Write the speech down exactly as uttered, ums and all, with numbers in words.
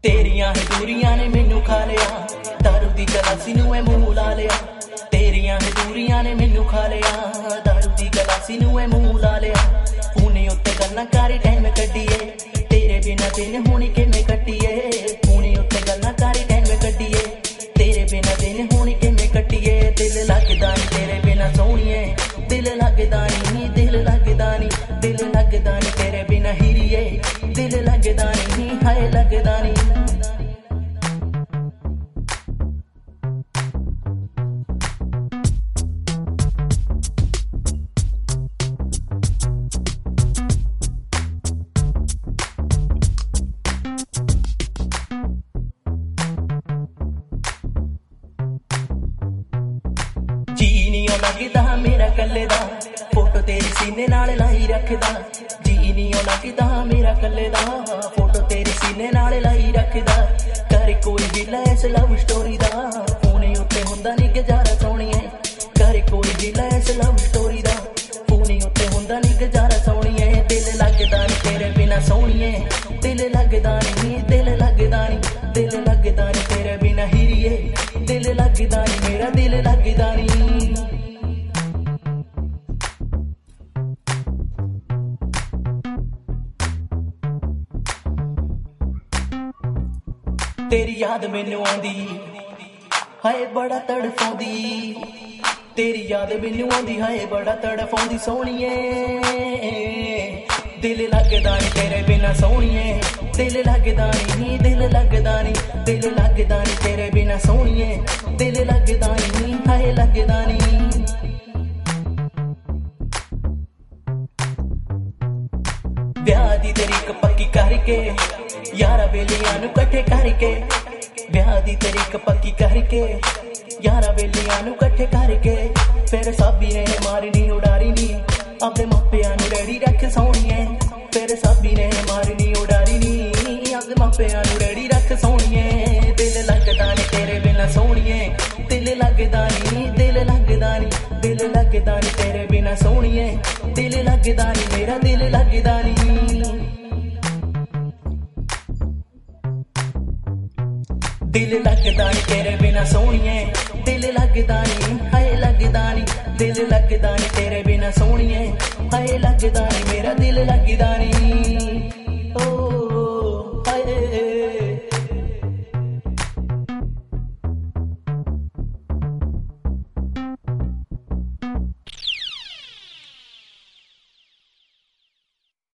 तेरियां ही दूरियां ने मैनू खा लिया, दारू दी गलासी नू ए मूंह ला लिया। तेरियां ही दूरियां ने मैनू खा लिया, दारू दी गलासी नू ए मूंह ला लिया। हुणे उत्ते गल्लां कर टाइम कड्डिए, तेरे बिना दिन हुणी किवें कट्टिए। हुणे उत्ते गल्लां कर टाइम कड्डिए, तेरे बिना दिन हुणी किवें कट्टिए। दिल लगदा नी तेरे बिना सोहणीए, दिल लगदा नी, दिल लगदा नी, दिल लगदा नी तेरे बिना हीरिए। दिल लगदा नी, हाय लगदा नी। जी नी लगदा मेरा कल्ले दा, फोटो तेरी सीने नाल लाई रखदा। जी नी लगदा मेरा कल्ले दा, फोटो तेरी सीने नाल लाई रखदा। कर कोई गिला इस लव स्टोरी दा, फोने उत्ते हुंदा नी गुजारा सोहणीए। कर कोई गिला इस लव स्टोरी दा, फोने उत्ते हुंदा नी गुजारा सोहणीए। दिल लगदा नी तेरे बिना सोहणीए, दिल लगदा नी, दिल लगदा नी, दिल लगदा नी तेरे बिना हीरिए। दिल लगदा नी, मेरा दिल लगदा नी। तेरी याद मैनू आंदी, हाय बड़ा तड़फांदी। तेरी याद मैनू आंदी, हाय बड़ा तड़फांदी सोहणीए। दिल लगदा नी तेरे बिना सोहणीए, दिल लगदा नी, दिल लगदा नी, दिल लगदा नी तेरे बिना सोहणीए। दिल लगदा नी, हाय लगदा नी। ब्याह दी तरीक पक्की करके, यारा बेलियां नू कट्ठे करके। ब्याह दी तरीक पक्की करके, यारा बेलियां नू कट्ठे करके। फिर साबी ने मारनी उडारी नी, अपने मापियां नू रेडी रख सोहणीए। फिर साबी ने मारनी उडारी नी, अपने मापियां नू रेडी रख सोहणीए। दिल लगदा नी तेरे बिना सोहणीए, दिल लगदा नी, दिल लगदा नी, दिल लगदा नी तेरे बिना सोहणीए। दिल लगदा नी, मेरा दिल लगदा नी। दिल लगदा नी तेरे बिना सोहणीए, दिल लगदा नी, हाय लगदा नी, दिल लगदा नी तेरे बिना सोहणीए। हाय लगदा नी, मेरा दिल लगदा नी।